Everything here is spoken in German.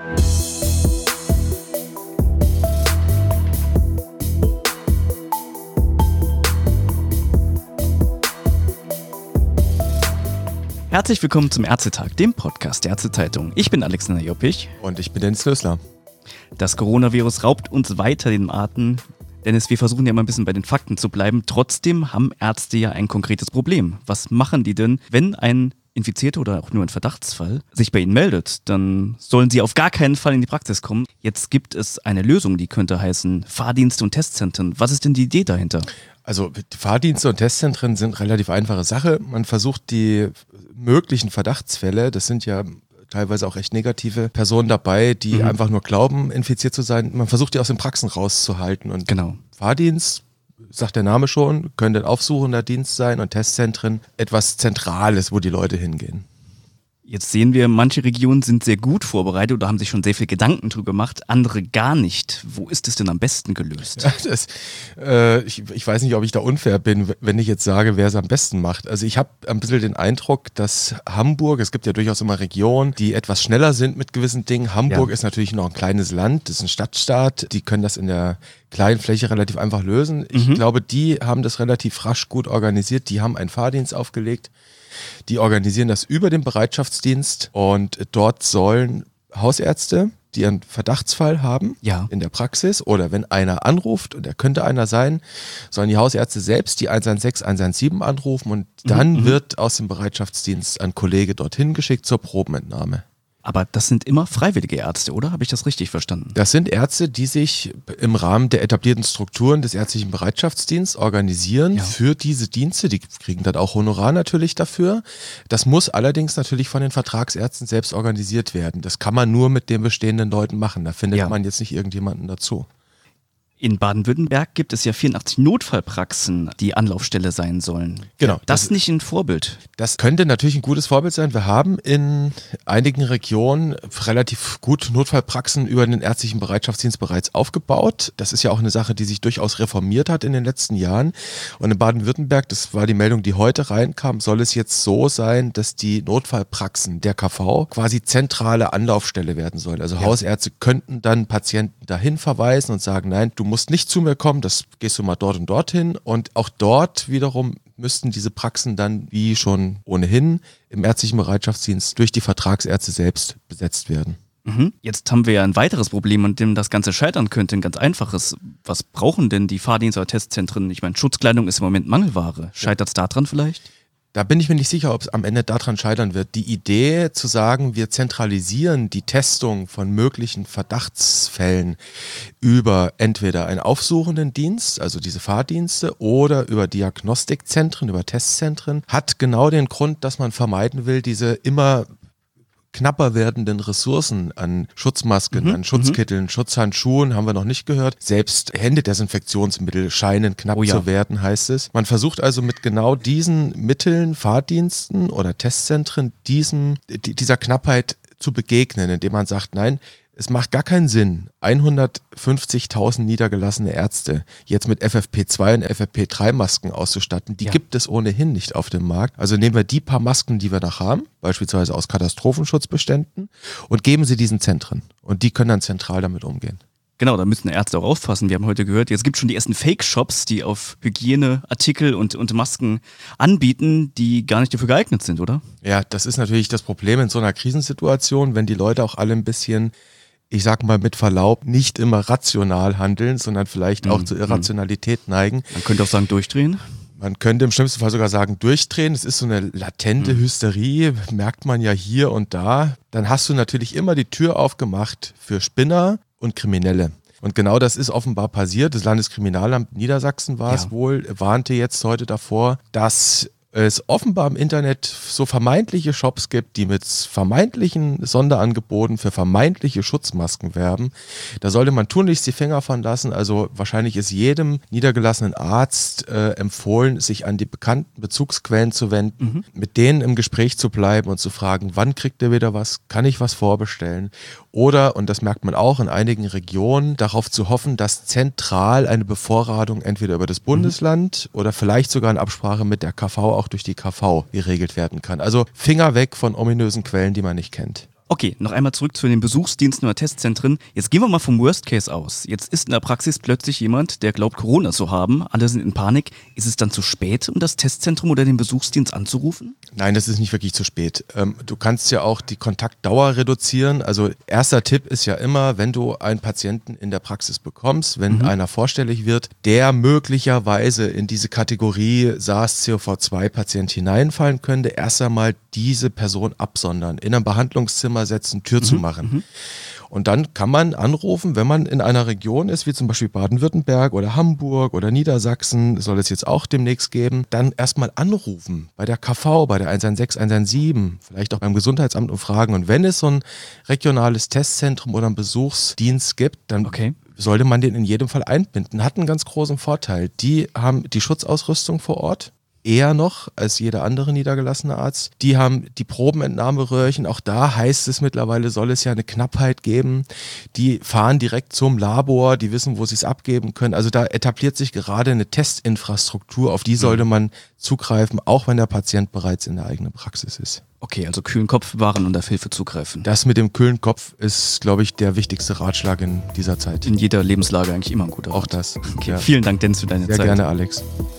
Herzlich willkommen zum Ärztetag, dem Podcast der Ärztezeitung. Ich bin Alexander Joppich. Und ich bin Dennis Lösler. Das Coronavirus raubt uns weiter den Atem. Dennis, wir versuchen ja mal ein bisschen bei den Fakten zu bleiben. Trotzdem haben Ärzte ja ein konkretes Problem. Was machen die denn, wenn ein Infizierter oder auch nur ein Verdachtsfall sich bei ihnen meldet? Dann sollen sie auf gar keinen Fall in die Praxis kommen. Jetzt gibt es eine Lösung, die könnte heißen Fahrdienste und Testzentren. Was ist denn die Idee dahinter? Also Fahrdienste und Testzentren sind relativ einfache Sache. Man versucht die möglichen Verdachtsfälle, das sind ja teilweise auch echt negative Personen dabei, die einfach nur glauben, infiziert zu sein. Man versucht die aus den Praxen rauszuhalten. Und Genau. Fahrdienst, sagt der Name schon, könnte ein aufsuchender Dienst sein und Testzentren etwas Zentrales, wo die Leute hingehen. Jetzt sehen wir, manche Regionen sind sehr gut vorbereitet oder haben sich schon sehr viel Gedanken drüber gemacht, andere gar nicht. Wo ist es denn am besten gelöst? Ja, ich weiß nicht, ob ich da unfair bin, wenn ich jetzt sage, wer es am besten macht. Also ich habe ein bisschen den Eindruck, dass Hamburg, es gibt ja durchaus immer Regionen, die etwas schneller sind mit gewissen Dingen. Hamburg ist natürlich noch ein kleines Land, das ist ein Stadtstaat, die können das in der kleinen Fläche relativ einfach lösen. Ich glaube, die haben das relativ rasch gut organisiert, die haben einen Fahrdienst aufgelegt. Die organisieren das über den Bereitschaftsdienst und dort sollen Hausärzte, die einen Verdachtsfall haben in der Praxis oder wenn einer anruft, und er könnte einer sein, sollen die Hausärzte selbst die 116, 117 anrufen und dann wird aus dem Bereitschaftsdienst ein Kollege dorthin geschickt zur Probenentnahme. Aber das sind immer freiwillige Ärzte, oder? Habe ich das richtig verstanden? Das sind Ärzte, die sich im Rahmen der etablierten Strukturen des ärztlichen Bereitschaftsdienstes organisieren für diese Dienste. Die kriegen dann auch Honorar natürlich dafür. Das muss allerdings natürlich von den Vertragsärzten selbst organisiert werden. Das kann man nur mit den bestehenden Leuten machen. Da findet man jetzt nicht irgendjemanden dazu. In Baden-Württemberg gibt es ja 84 Notfallpraxen, die Anlaufstelle sein sollen. Genau. Das nicht ein Vorbild? Das könnte natürlich ein gutes Vorbild sein. Wir haben in einigen Regionen relativ gut Notfallpraxen über den ärztlichen Bereitschaftsdienst bereits aufgebaut. Das ist ja auch eine Sache, die sich durchaus reformiert hat in den letzten Jahren. Und in Baden-Württemberg, das war die Meldung, die heute reinkam, soll es jetzt so sein, dass die Notfallpraxen der KV quasi zentrale Anlaufstelle werden sollen. Also Hausärzte könnten dann Patienten dahin verweisen und sagen, nein, du musst nicht zu mir kommen, das gehst du mal dort und dorthin. Und auch dort wiederum müssten diese Praxen dann, wie schon ohnehin, im ärztlichen Bereitschaftsdienst durch die Vertragsärzte selbst besetzt werden. Jetzt haben wir ja ein weiteres Problem, an dem das Ganze scheitern könnte, ein ganz einfaches. Was brauchen denn die Fahrdienste oder Testzentren? Ich meine, Schutzkleidung ist im Moment Mangelware. Scheitert es daran vielleicht? Da bin ich mir nicht sicher, ob es am Ende daran scheitern wird. Die Idee zu sagen, wir zentralisieren die Testung von möglichen Verdachtsfällen über entweder einen aufsuchenden Dienst, also diese Fahrdienste, oder über Diagnostikzentren, über Testzentren, hat genau den Grund, dass man vermeiden will, diese immer knapper werdenden Ressourcen an Schutzmasken, an Schutzkitteln, Schutzhandschuhen haben wir noch nicht gehört. Selbst Händedesinfektionsmittel scheinen knapp zu werden, heißt es. Man versucht also mit genau diesen Mitteln, Fahrdiensten oder Testzentren dieser Knappheit zu begegnen, indem man sagt, nein, es macht gar keinen Sinn, 150.000 niedergelassene Ärzte jetzt mit FFP2 und FFP3-Masken auszustatten. Die gibt es ohnehin nicht auf dem Markt. Also nehmen wir die paar Masken, die wir noch haben, beispielsweise aus Katastrophenschutzbeständen, und geben sie diesen Zentren. Und die können dann zentral damit umgehen. Genau, da müssen Ärzte auch aufpassen. Wir haben heute gehört, jetzt gibt es schon die ersten Fake-Shops, die auf Hygieneartikel und Masken anbieten, die gar nicht dafür geeignet sind, oder? Ja, das ist natürlich das Problem in so einer Krisensituation, wenn die Leute auch alle ein bisschen, ich sag mal mit Verlaub, nicht immer rational handeln, sondern vielleicht auch zur Irrationalität neigen. Man könnte auch sagen, durchdrehen. Man könnte im schlimmsten Fall sogar sagen, durchdrehen. Es ist so eine latente Hysterie, merkt man ja hier und da. Dann hast du natürlich immer die Tür aufgemacht für Spinner und Kriminelle. Und genau das ist offenbar passiert. Das Landeskriminalamt Niedersachsen warnte jetzt heute davor, dass es offenbar im Internet so vermeintliche Shops gibt, die mit vermeintlichen Sonderangeboten für vermeintliche Schutzmasken werben. Da sollte man tunlichst die Finger von lassen. Also wahrscheinlich ist jedem niedergelassenen Arzt empfohlen, sich an die bekannten Bezugsquellen zu wenden, mit denen im Gespräch zu bleiben und zu fragen, wann kriegt er wieder was, kann ich was vorbestellen? Oder, und das merkt man auch in einigen Regionen, darauf zu hoffen, dass zentral eine Bevorratung entweder über das Bundesland oder vielleicht sogar in Absprache mit der KV auch durch die KV geregelt werden kann. Also Finger weg von ominösen Quellen, die man nicht kennt. Okay, noch einmal zurück zu den Besuchsdiensten oder Testzentren. Jetzt gehen wir mal vom Worst Case aus. Jetzt ist in der Praxis plötzlich jemand, der glaubt, Corona zu haben. Alle sind in Panik. Ist es dann zu spät, um das Testzentrum oder den Besuchsdienst anzurufen? Nein, das ist nicht wirklich zu spät. Du kannst ja auch die Kontaktdauer reduzieren. Also erster Tipp ist ja immer, wenn du einen Patienten in der Praxis bekommst, wenn einer vorstellig wird, der möglicherweise in diese Kategorie SARS-CoV-2-Patient hineinfallen könnte, erst einmal diese Person absondern, in einem Behandlungszimmer setzen, Tür zu machen. Und dann kann man anrufen, wenn man in einer Region ist, wie zum Beispiel Baden-Württemberg oder Hamburg oder Niedersachsen, soll es jetzt auch demnächst geben, dann erstmal anrufen bei der KV, bei der 116, 117, vielleicht auch beim Gesundheitsamt und fragen. Und wenn es so ein regionales Testzentrum oder einen Besuchsdienst gibt, dann sollte man den in jedem Fall einbinden. Hat einen ganz großen Vorteil. Die haben die Schutzausrüstung vor Ort. Eher noch als jeder andere niedergelassene Arzt. Die haben die Probenentnahmeröhrchen, auch da heißt es mittlerweile, soll es ja eine Knappheit geben. Die fahren direkt zum Labor, die wissen, wo sie es abgeben können. Also da etabliert sich gerade eine Testinfrastruktur, auf die sollte man zugreifen, auch wenn der Patient bereits in der eigenen Praxis ist. Okay, also kühlen Kopf bewahren und auf Hilfe zugreifen. Das mit dem kühlen Kopf ist, glaube ich, der wichtigste Ratschlag in dieser Zeit. In jeder Lebenslage eigentlich immer ein guter Rat. Auch das. Okay, vielen Dank, Dennis, für deine Zeit. Sehr gerne, Alex.